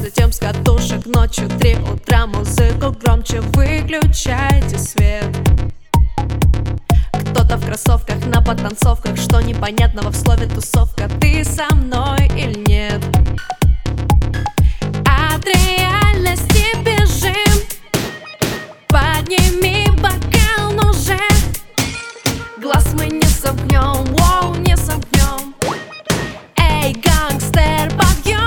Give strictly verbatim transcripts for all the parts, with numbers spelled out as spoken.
затем с катушек. Ночью три утра, музыку громче, выключайте свет. Кто-то в кроссовках на подтанцовках, что непонятного в слове тусовка. Ты со мной или нет? От реальности бежим, подними бокал, ну же. Глаз мы не сомкнем, воу, не сомкнем. Эй, гангстер, подъем!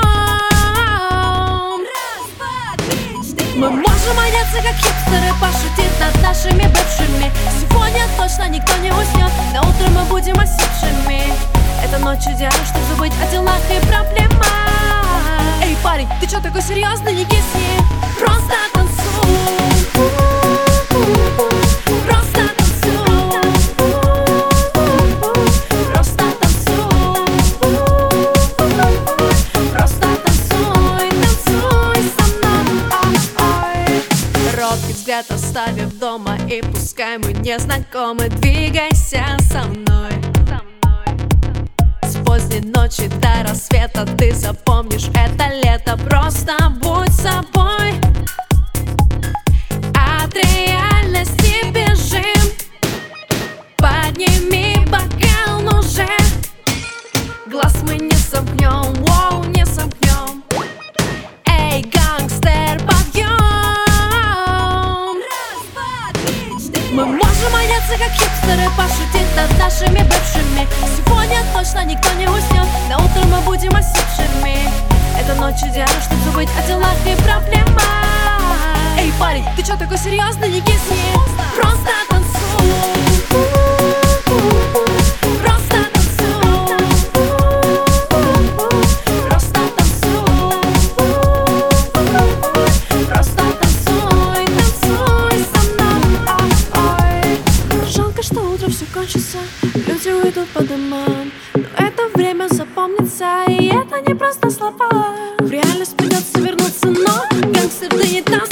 Раз, два, три, четыре. Мы можем одеться как хипстеры, пошутить над нашими бывшими. Сегодня точно никто не уснет, на утро мы будем осипшими. Эта ночь идеальна, чтобы забыть о делах и проблемах. Эй, парень, ты чё такой серьезный, не кисни? Просто танцуй. Просто танцуй. Просто танцуй. Просто танцуй, танцуй со мной. Короткий взгляд оставив дома, и пускай мы не знакомы, двигайся со мной. С поздней ночи до рассвета ты запомнишь это лето. Просто будь собой. От реальности бежим, подними бокал, ну же. Глаз мы не сомкнем, воу, не сомкнем. Эй, гангстер, подъем! Раз, два, три, четыре. Мы можем одеться как хипстеры, пошутить над нашими бывшими. Сегодня точно никто не уснет, на утро мы будем осипшими. Эта ночь идеальна, чтобы забыть о делах и проблемах. Эй, парень, ты чё такой серьезный, не кисни? Просто танцуй. Просто танцуй. Просто танцуй. Просто танцуй, танцуй со мной. Жалко, что утро все кончится, люди уйдут по домам, но это время запомнится, и это не просто слова. В реальность придется вернуться, но гангстер, ты не там.